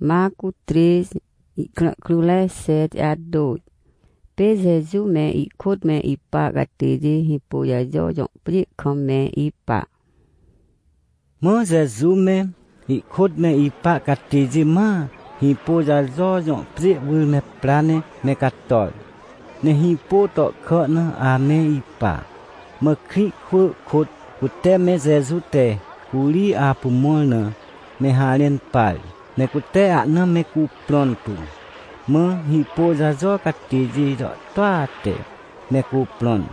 Marco 3 clule set adot. Pe Jésus me I khốt me I pa gatiji hipo ya jo pri khom me I pa. Mơ Jésus me I khốt me I pa gatiji ma hipo ya jo pri vul me plane me katol. Ne hipo to khọ na a me I pa. Mơ khi khốt kute me Jésus te kuli a pumol na me halen pal. Ne kute a na me ku pronto. Mơ hipo ra do katiji do toa te me ku plon.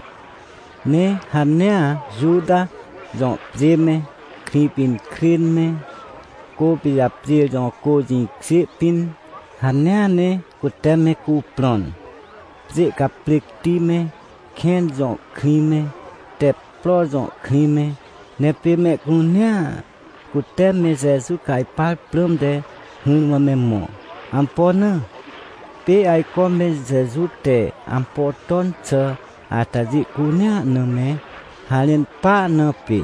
Ne hanea juda do prime kripin krin me ko pia pri do ko jin kripin hanea ne kute me ku plon. Pri kaprik ti me ken do krime te pro do krime ne pe me kunya kute me Jésus kai pal plum de hun me mo ampona pe ai come Jésus te ampoton cha ataji kunya no me halen pa no pe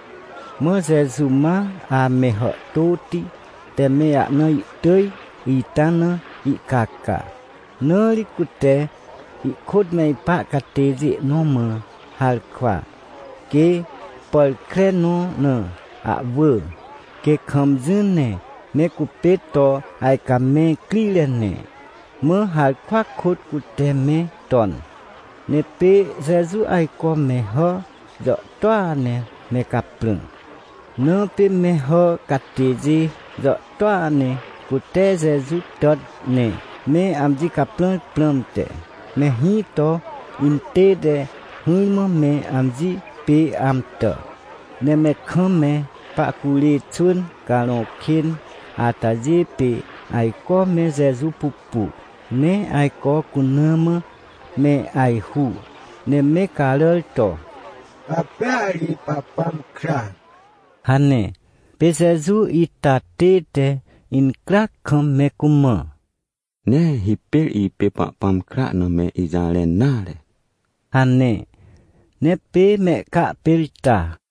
mo Jésus ma a me ho toti te me a no I tơi I tana I kaka no li kute I khốt me pa kateji no mo hal kwa ke pol kreno no a vu ke kham jin ne me ku pe to ai ka me klilen ne mơ hal khoác khốt của tem me ton ne pe Jésus ai có me ho dọ toa ne me cặp plung nơ pe me ho katiji dọ toa ne của te Jésus tot ne me amji cặp plum te me hi to in te de hui mo me amji pe am to ne me khom me pa kuli chun kalo khin ataji pe ai có me Jésus pupu ne ai có kunama me ai hu ne me kalol to Apari papam kran hane pe Jésus itate te in krak khom me kuma ne hipel I pe papam kra no me izalen nale hane ne pe me ka pelta